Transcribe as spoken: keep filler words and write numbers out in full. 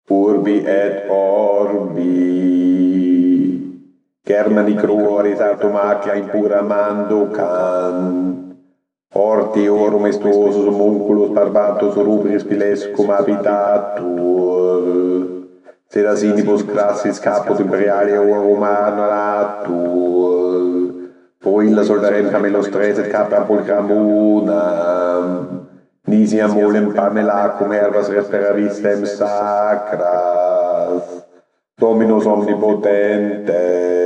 Urbi et orbi, Germani cruoris automacula impuramando can, hortiorum estuosus homunculus barbatus rubris pilescum habitatur, sedacinibus crassis caput imperialiorum analatur, Proilla soldarem camelos tres et capam pulchram unam, Nisiam olem pamelacum herbas resperavistem sacras, Dominus omnipotentes,